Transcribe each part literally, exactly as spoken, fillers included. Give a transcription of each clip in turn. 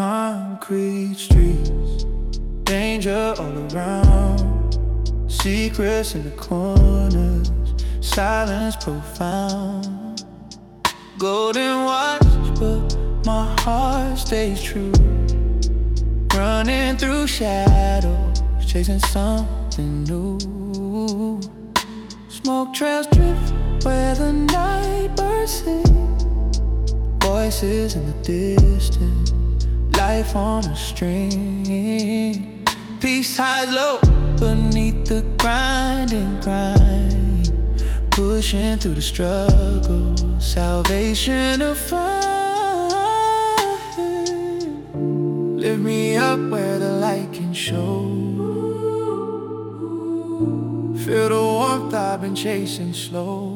concrete streets, danger all around, secrets in the corners, silence profound. Golden watch, but my heart stays true, running through shadows, chasing something new. Smoke trails drift where the night birds sing, voices in the distance, life on a string. Peace hides low beneath the grinding grind, pushing through the struggle, salvation to find. Lift me up where the light can show, feel the warmth I've been chasing slow.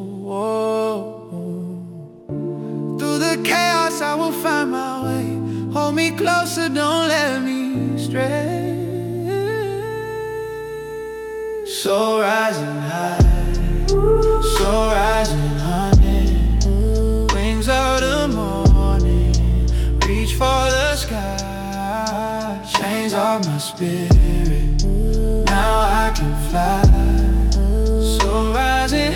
Through the chaos I will find my way, hold me closer, don't let me stray. So rising high, so rising honey, wings of the morning, reach for the sky. Chains off my spirit, now I can fly. So rising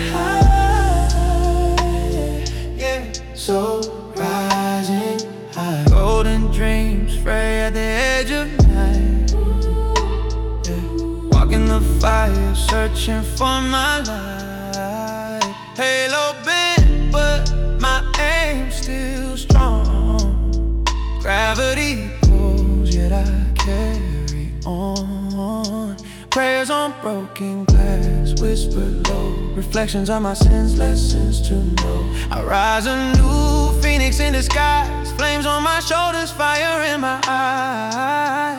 high, yeah, so rising high. Golden dreams fray at the edge of night, yeah. Walking the fire, searching for my light. Halo bent, but my aim still strong. Gravity pulls, yet I carry on. Prayers on broken glass, whispered low, reflections on my sins, lessons to know. I rise a new phoenix in disguise, flames on my shoulders, fire in my eyes.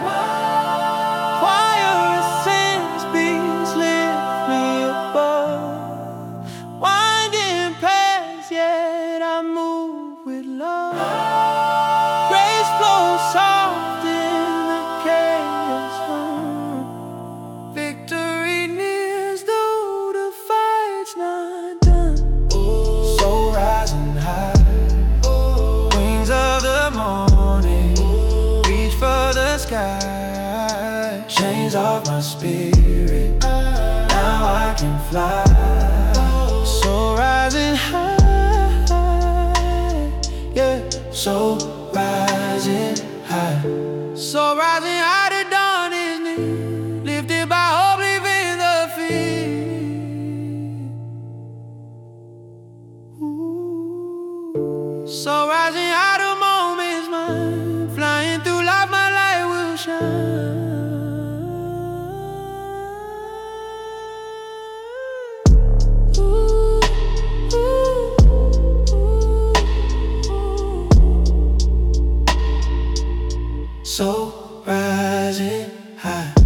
Fire of sins beats lift me above, winding paths, yet I move with love. Grace flows soft in the chaos. Victory nears, though the fight's not done. So rising high, wings of the morning, reach for the sky. Chains off my spirit, now I can fly. So rising high, yeah, so rising high. So rising high, the dawn is near, lifted by hope, leaving the fear. Ooh. So rising high, the moment's mine, flying through life, my light will shine. Ooh, ooh, ooh, ooh. So rising high.